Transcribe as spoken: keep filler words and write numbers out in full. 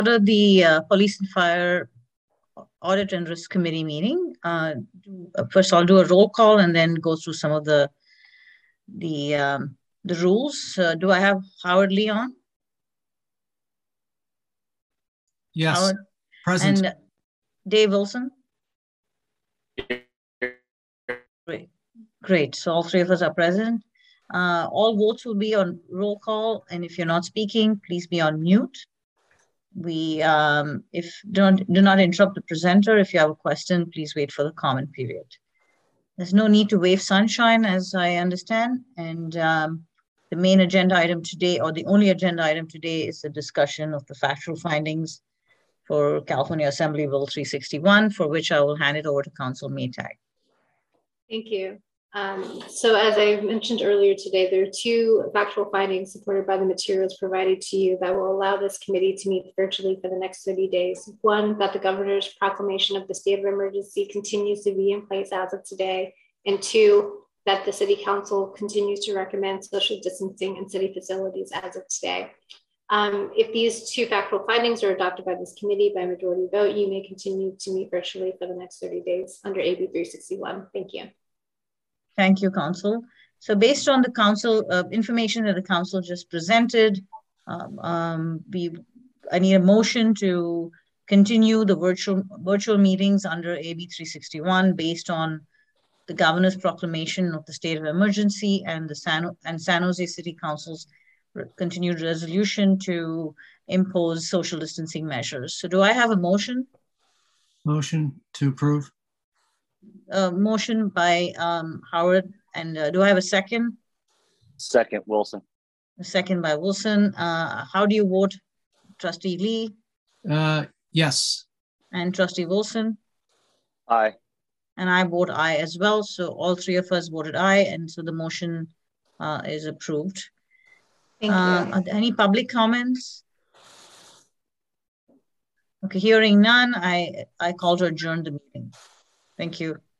Order the uh, Police and Fire Audit and Risk Committee meeting. Uh, do, uh, first, I'll do a roll call and then go through some of the the um, the rules. Uh, do I have Howard Lee on? Yes, Howard? present. And Dave Wilson? Great. Great. So all three of us are present. Uh, all votes will be on roll call, and if you're not speaking, please be on mute. We, um, if don't do not interrupt the presenter. If you have a question, please wait for the comment period. There's no need to waive sunshine, as I understand, and um, the main agenda item today, or the only agenda item today, is the discussion of the factual findings for California Assembly Bill three sixty-one, for which I will hand it over to Council Maytag. Thank you. Um, so as I mentioned earlier today, there are two factual findings supported by the materials provided to you that will allow this committee to meet virtually for the next thirty days. One, that the governor's proclamation of the state of emergency continues to be in place as of today. And two, that the city council continues to recommend social distancing in city facilities as of today. Um, if these two factual findings are adopted by this committee by majority vote, you may continue to meet virtually for the next thirty days under A B three sixty-one. Thank you. Thank you, Council. So based on the Council uh, information that the Council just presented, um, um, we, I need a motion to continue the virtual virtual meetings under A B three sixty-one based on the Governor's proclamation of the state of emergency and the San, and San Jose City Council's continued resolution to impose social distancing measures. So do I have a motion? Motion to approve. Uh, motion by um, Howard, and uh, do I have a second? Second, Wilson. A second by Wilson. Uh, how do you vote, Trustee Lee? Uh, yes. And Trustee Wilson? Aye. And I vote aye as well. So all three of us voted aye, and so the motion uh, is approved. Thank you. Uh, are there any public comments? Okay, hearing none, I, I call to adjourn the meeting. Thank you.